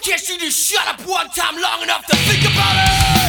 Can't you just shut up one time long enough to think about it?